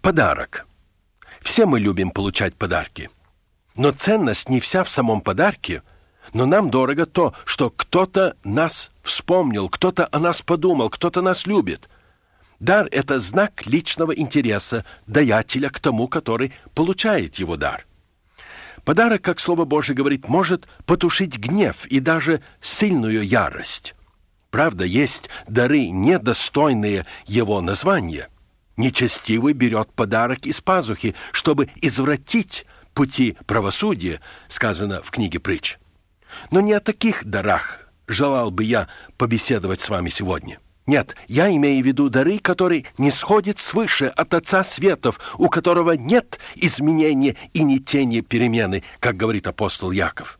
Подарок. Все мы любим получать подарки. Но ценность не вся в самом подарке, но нам дорого то, что кто-то нас вспомнил, кто-то о нас подумал, кто-то нас любит. Дар – это знак личного интереса даятеля к тому, который получает его дар. Подарок, как Слово Божие говорит, может потушить гнев и даже сильную ярость. Правда, есть дары, недостойные его названия. Нечестивый берет подарок из пазухи, чтобы извратить пути правосудия, сказано в книге Притч. Но не о таких дарах желал бы я побеседовать с вами сегодня. Нет, я имею в виду дары, которые не сходят свыше от Отца Светов, у которого нет изменения и ни тени перемены, как говорит апостол Яков.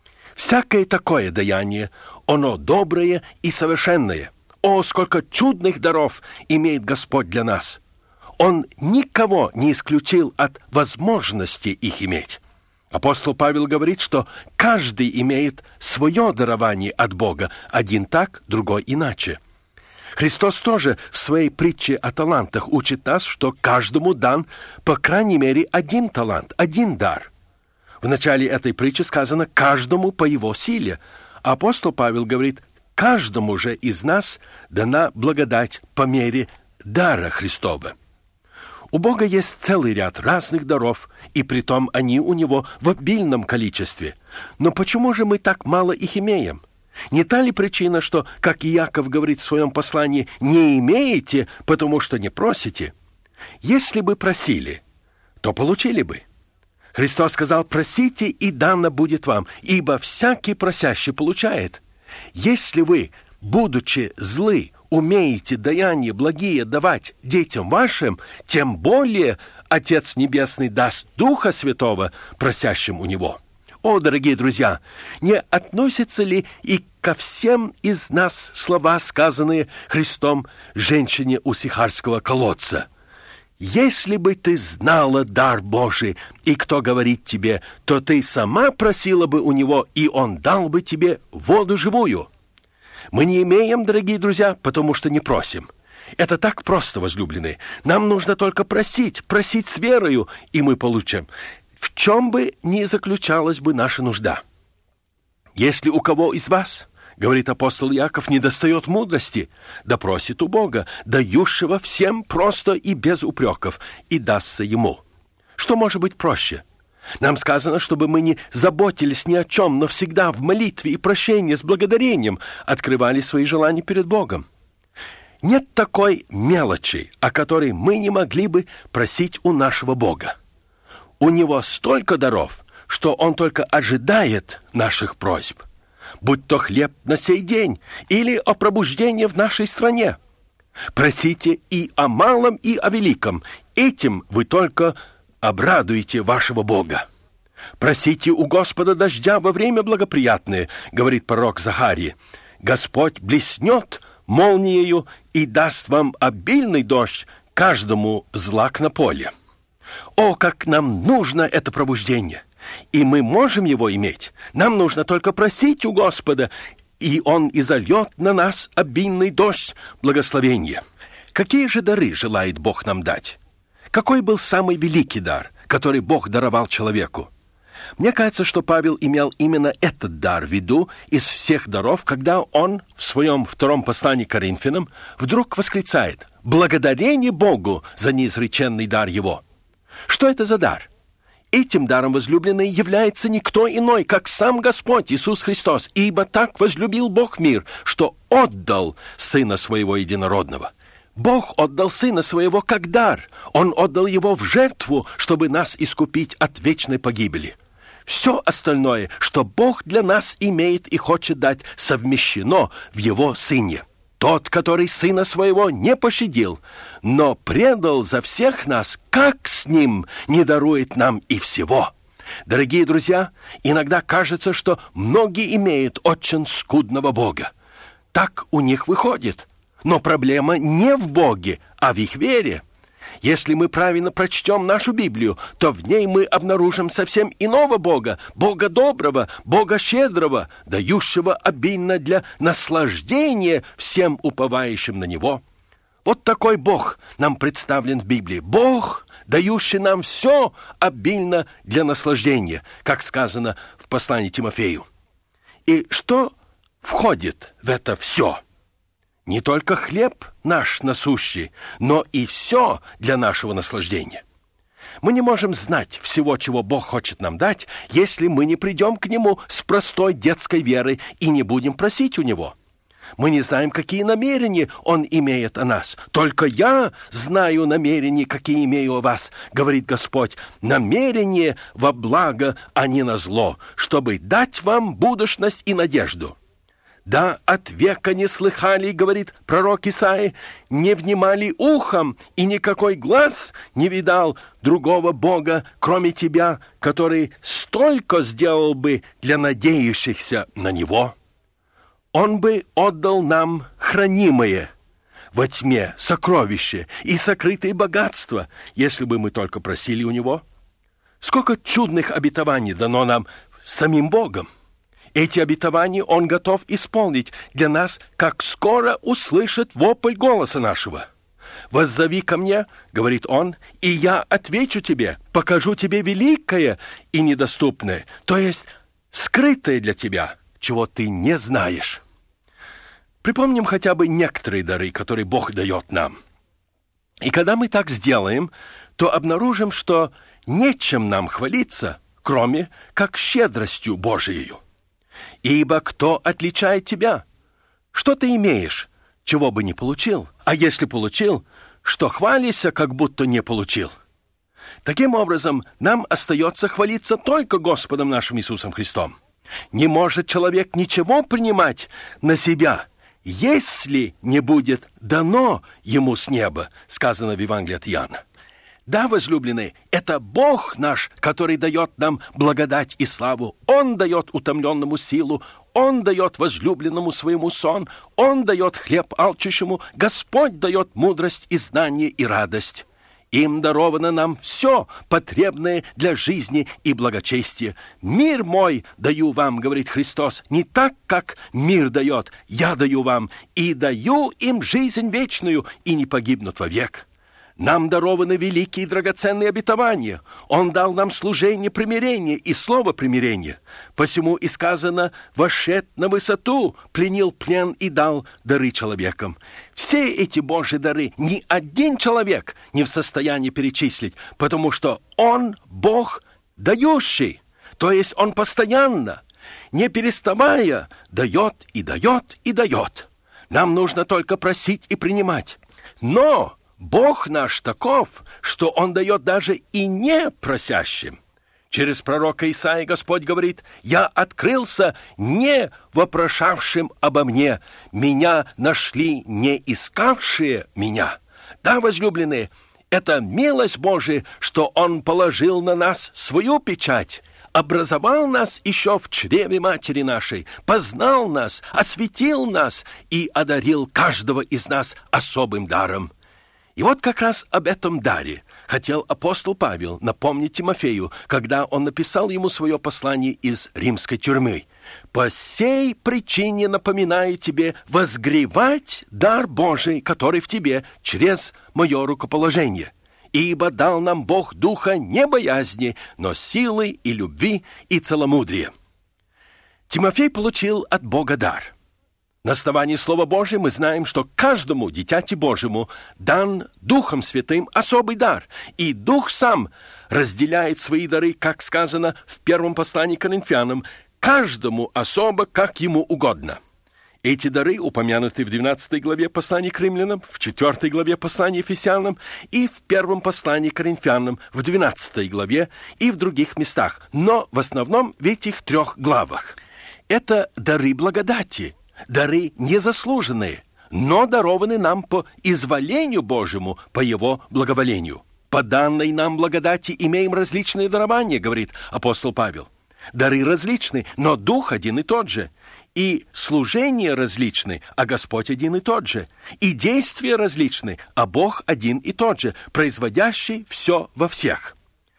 Всякое такое даяние, оно доброе и совершенное. О, сколько чудных даров имеет Господь для нас! Он никого не исключил от возможности их иметь. Апостол Павел говорит, что каждый имеет свое дарование от Бога, один так, другой иначе. Христос тоже в своей притче о талантах учит нас, что каждому дан, по крайней мере, один талант, один дар. В начале этой притчи сказано «каждому по его силе». Апостол Павел говорит «каждому же из нас дана благодать по мере дара Христова». У Бога есть целый ряд разных даров, и притом они у Него в обильном количестве. Но почему же мы так мало их имеем? Не та ли причина, что, как Иаков говорит в своем послании, «не имеете, потому что не просите»? Если бы просили, то получили бы. Христос сказал: «Просите, и дано будет вам, ибо всякий просящий получает». Если вы, будучи злы, умеете даяния благие давать детям вашим, тем более Отец Небесный даст Духа Святого просящим у Него. О, дорогие друзья, не относятся ли и ко всем из нас слова, сказанные Христом женщине у Сихарского колодца? «Если бы ты знала дар Божий, и кто говорит тебе, то ты сама просила бы у Него, и Он дал бы тебе воду живую». Мы не имеем, дорогие друзья, потому что не просим. Это так просто, возлюбленные. Нам нужно только просить с верою, и мы получим. В чем бы ни заключалась бы наша нужда. Если у кого из вас, говорит апостол Иаков, недостает мудрости, да просит у Бога, дающего всем просто и без упреков, и дастся ему. Что может быть проще? Нам сказано, чтобы мы не заботились ни о чем, но всегда в молитве и прощении с благодарением открывали свои желания перед Богом. Нет такой мелочи, о которой мы не могли бы просить у нашего Бога. У Него столько даров, что Он только ожидает наших просьб, будь то хлеб на сей день или о пробуждении в нашей стране. Просите и о малом, и о великом. Этим вы только обрадуете вашего Бога. Просите у Господа дождя во время благоприятное, говорит пророк Захария. Господь блеснет молниею и даст вам обильный дождь, каждому злак на поле. О, как нам нужно это пробуждение! И мы можем его иметь. Нам нужно только просить у Господа, и Он изольет на нас обильный дождь благословения. Какие же дары желает Бог нам дать? Какой был самый великий дар, который Бог даровал человеку? Мне кажется, что Павел имел именно этот дар в виду из всех даров, когда он в своем втором послании к Коринфянам вдруг восклицает: «Благодарение Богу за неизреченный дар Его». Что это за дар? Этим даром, возлюбленный, является никто иной, как сам Господь Иисус Христос, ибо так возлюбил Бог мир, что отдал Сына Своего Единородного. Бог отдал Сына Своего как дар. Он отдал Его в жертву, чтобы нас искупить от вечной погибели. Все остальное, что Бог для нас имеет и хочет дать, совмещено в Его Сыне. Тот, который Сына Своего не пощадил, но предал за всех нас, как с Ним не дарует нам и всего? Дорогие друзья, иногда кажется, что многие имеют очень скудного Бога. Так у них выходит. Но проблема не в Боге, а в их вере. Если мы правильно прочтем нашу Библию, то в ней мы обнаружим совсем иного Бога, Бога доброго, Бога щедрого, дающего обильно для наслаждения всем уповающим на Него. Вот такой Бог нам представлен в Библии. Бог, дающий нам все обильно для наслаждения, как сказано в послании Тимофею. И что входит в это все? Не только хлеб наш насущий, но и все для нашего наслаждения. Мы не можем знать всего, чего Бог хочет нам дать, если мы не придем к Нему с простой детской верой и не будем просить у Него. Мы не знаем, какие намерения Он имеет о нас. Только я знаю намерения, какие имею о вас, говорит Господь. Намерение во благо, а не на зло, чтобы дать вам будущность и надежду. Да, от века не слыхали, говорит пророк Исаия, не внимали ухом, и никакой глаз не видал другого Бога, кроме тебя, который столько сделал бы для надеющихся на Него. Он бы отдал нам хранимое во тьме сокровище и сокрытые богатства, если бы мы только просили у Него. Сколько чудных обетований дано нам самим Богом! Эти обетования Он готов исполнить для нас, как скоро услышит вопль голоса нашего. «Воззови ко мне, — говорит Он, — и я отвечу тебе, покажу тебе великое и недоступное, то есть скрытое для тебя, чего ты не знаешь». Припомним хотя бы некоторые дары, которые Бог дает нам. И когда мы так сделаем, то обнаружим, что нечем нам хвалиться, кроме как щедростью Божией. «Ибо кто отличает тебя? Что ты имеешь, чего бы не получил? А если получил, что хвалишься, как будто не получил?» Таким образом, нам остается хвалиться только Господом нашим Иисусом Христом. Не может человек ничего принимать на себя, если не будет дано ему с неба, сказано в Евангелии от Иоанна. Да, возлюбленные, это Бог наш, который дает нам благодать и славу. Он дает утомленному силу, Он дает возлюбленному своему сон, Он дает хлеб алчущему, Господь дает мудрость и знание и радость. Им даровано нам все потребное для жизни и благочестия. «Мир мой даю вам, — говорит Христос, — не так, как мир дает, я даю вам, и даю им жизнь вечную, и не погибнут вовек». Нам дарованы великие и драгоценные обетования. Он дал нам служение примирения и слово примирения. Посему и сказано: «Вошед на высоту, пленил плен и дал дары человекам». Все эти Божьи дары ни один человек не в состоянии перечислить, потому что Он Бог дающий, то есть Он постоянно, не переставая, дает и дает и дает. Нам нужно только просить и принимать. Но Бог наш таков, что Он дает даже и не просящим. Через пророка Исаии Господь говорит: «Я открылся не вопрошавшим обо мне, меня нашли не искавшие меня». Да, возлюбленные, это милость Божия, что Он положил на нас свою печать, образовал нас еще в чреве матери нашей, познал нас, осветил нас и одарил каждого из нас особым даром. И вот как раз об этом даре хотел апостол Павел напомнить Тимофею, когда он написал ему свое послание из римской тюрьмы. «По сей причине напоминаю тебе возгревать дар Божий, который в тебе, через мое рукоположение. Ибо дал нам Бог духа не боязни, но силы и любви и целомудрия». Тимофей получил от Бога дар. На основании Слова Божия мы знаем, что каждому дитяти Божьему дан Духом Святым особый дар, и Дух сам разделяет свои дары, как сказано в первом послании к Коринфянам, каждому особо, как ему угодно. Эти дары упомянуты в 12 главе послания к Римлянам, в 4 главе послания Ефесянам и в первом послании к Коринфянам, в 12 главе и в других местах, но в основном в этих 3 главах. Это дары благодати, дары незаслуженные, но дарованы нам по изволению Божьему, по Его благоволению. По данной нам благодати имеем различные дарования, говорит апостол Павел. Дары различны, но Дух один и тот же. И служения различны, а Господь один и тот же. И действия различны, а Бог один и тот же, производящий все во всех.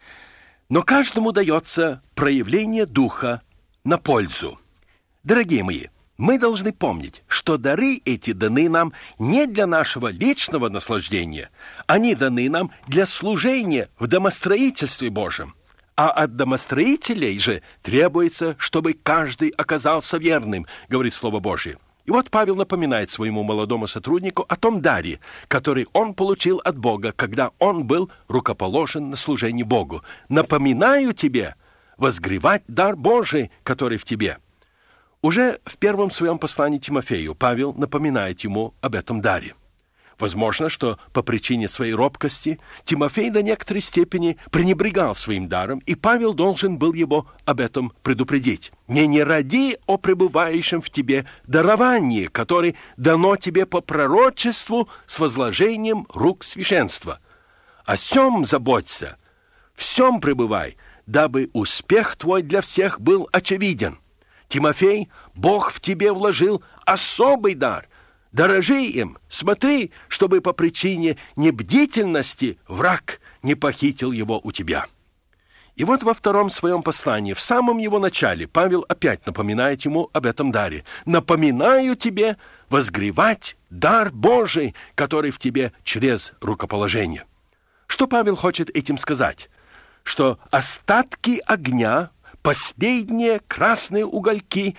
Но каждому дается проявление Духа на пользу. Дорогие мои, Мы должны помнить, что дары эти даны нам не для нашего личного наслаждения, они даны нам для служения в домостроительстве Божьем. А от домостроителей же требуется, чтобы каждый оказался верным, говорит Слово Божье. И вот Павел напоминает своему молодому сотруднику о том даре, который он получил от Бога, когда он был рукоположен на служение Богу. «Напоминаю тебе возгревать дар Божий, который в тебе». Уже в первом своем послании Тимофею Павел напоминает ему об этом даре. Возможно, что по причине своей робкости Тимофей до некоторой степени пренебрегал своим даром, и Павел должен был его об этом предупредить. «Не ради о пребывающем в тебе даровании, которое дано тебе по пророчеству с возложением рук священства. О сем заботься, в сем пребывай, дабы успех твой для всех был очевиден. Тимофей, Бог в тебе вложил особый дар. Дорожи им, смотри, чтобы по причине небдительности враг не похитил его у тебя». И вот во втором своем послании, в самом его начале, Павел опять напоминает ему об этом даре. «Напоминаю тебе возгревать дар Божий, который в тебе через рукоположение». Что Павел хочет этим сказать? Что остатки огня, последние красные угольки,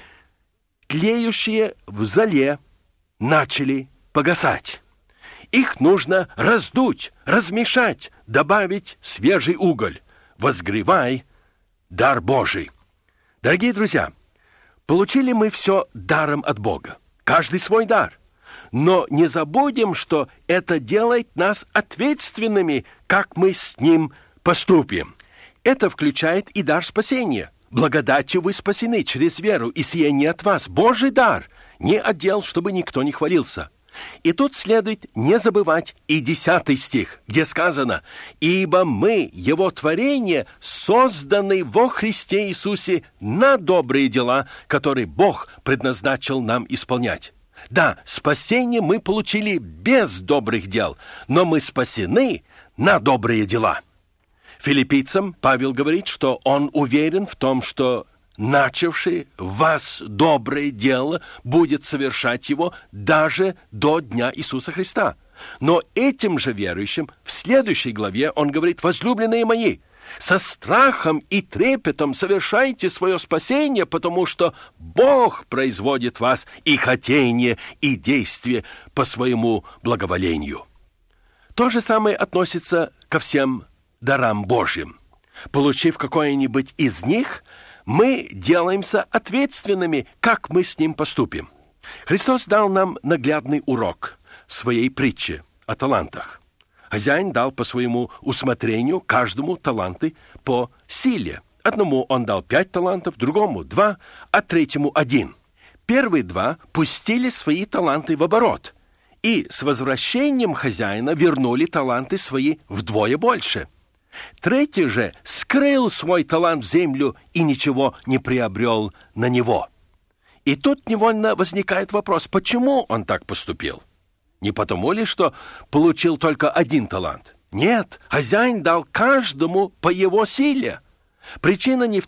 тлеющие в золе, начали погасать. Их нужно раздуть, размешать, добавить свежий уголь. Возгревай дар Божий. Дорогие друзья, получили мы все даром от Бога. Каждый свой дар. Но не забудем, что это делает нас ответственными, как мы с ним поступим. Это включает и дар спасения. Благодатью вы спасены через веру, и сие не от вас. Божий дар, не отдел, чтобы никто не хвалился. И тут следует не забывать и 10 стих, где сказано: «Ибо мы, Его творение, созданы во Христе Иисусе на добрые дела, которые Бог предназначил нам исполнять». Да, спасение мы получили без добрых дел, но мы спасены на добрые дела. Филиппийцам Павел говорит, что он уверен в том, что начавший в вас доброе дело будет совершать его даже до дня Иисуса Христа. Но этим же верующим в следующей главе он говорит: «Возлюбленные мои, со страхом и трепетом совершайте свое спасение, потому что Бог производит в вас и хотение, и действие по своему благоволению». То же самое относится ко всем дарам Божьим. Получив какое-нибудь из них, мы делаемся ответственными, как мы с ним поступим. Христос дал нам наглядный урок в своей притче о талантах. Хозяин дал по своему усмотрению каждому таланты по силе. Одному он дал 5 талантов, другому 2, а третьему 1. Первые 2 пустили свои таланты в оборот, и с возвращением хозяина вернули таланты свои вдвое больше. Третий же скрыл свой талант в землю и ничего не приобрел на него. И тут невольно возникает вопрос, почему он так поступил? Не потому ли, что получил только 1 талант? Нет, хозяин дал каждому по его силе. Причина в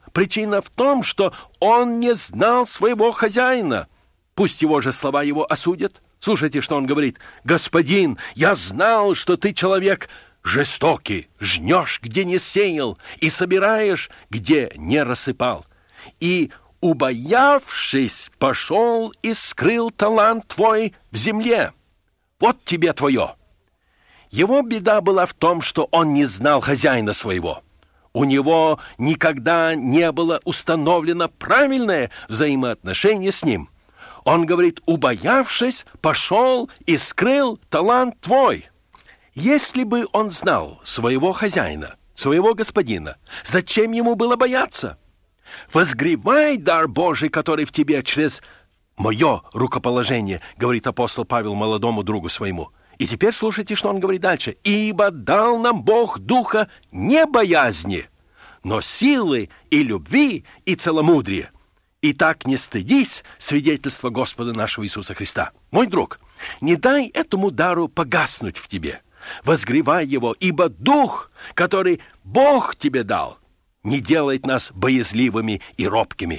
том, что он не знал своего хозяина. Пусть его же слова его осудят. Слушайте, что он говорит: «Господин, я знал, что ты человек жестокий, жнешь, где не сеял, и собираешь, где не рассыпал. И, убоявшись, пошел и скрыл талант твой в земле. Вот тебе твое». Его беда была в том, что он не знал хозяина своего. У него никогда не было установлено правильное взаимоотношение с ним. Он говорит: «Убоявшись, пошел и скрыл талант твой». Если бы он знал своего хозяина, своего господина, зачем ему было бояться? «Возгревай дар Божий, который в тебе через мое рукоположение», говорит апостол Павел молодому другу своему. И теперь слушайте, что он говорит дальше. «Ибо дал нам Бог духа не боязни, но силы и любви и целомудрия. Итак, не стыдись свидетельства Господа нашего Иисуса Христа». Мой друг, не дай этому дару погаснуть в тебе. Возгревай его, ибо дух, который Бог тебе дал, не делает нас боязливыми и робкими.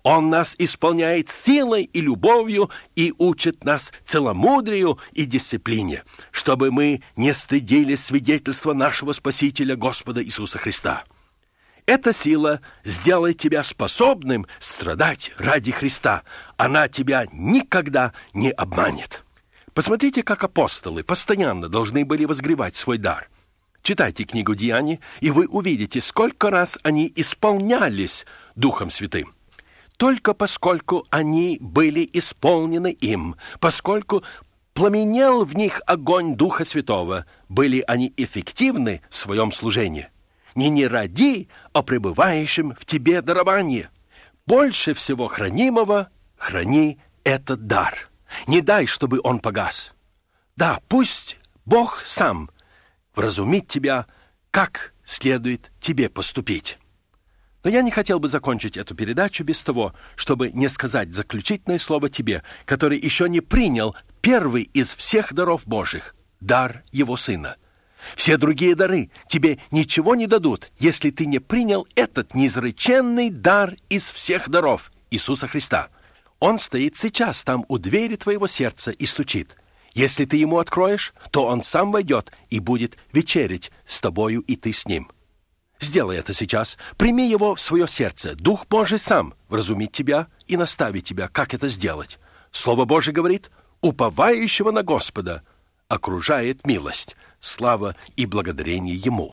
Он нас исполняет силой и любовью и учит нас целомудрию и дисциплине, чтобы мы не стыдились свидетельства нашего Спасителя Господа Иисуса Христа. Эта сила сделает тебя способным страдать ради Христа. Она тебя никогда не обманет. Посмотрите, как апостолы постоянно должны были возгревать свой дар. Читайте книгу «Деяний», и вы увидите, сколько раз они исполнялись Духом Святым. Только поскольку они были исполнены им, поскольку пламенел в них огонь Духа Святого, были они эффективны в своем служении. Не ради, а пребывающим в тебе даровании. Больше всего хранимого храни этот дар. Не дай, чтобы он погас. Да, пусть Бог сам вразумит тебя, как следует тебе поступить. Но я не хотел бы закончить эту передачу без того, чтобы не сказать заключительное слово тебе, который еще не принял первый из всех даров Божьих – дар Его Сына. Все другие дары тебе ничего не дадут, если ты не принял этот неизреченный дар из всех даров Иисуса Христа. Он стоит сейчас там у двери твоего сердца и стучит. Если ты ему откроешь, то он сам войдет и будет вечерять с тобою, и ты с ним. Сделай это сейчас. Прими его в свое сердце. Дух Божий сам вразумит тебя и наставит тебя, как это сделать. Слово Божие говорит: уповающего на Господа окружает милость. Слава и благодарение Ему.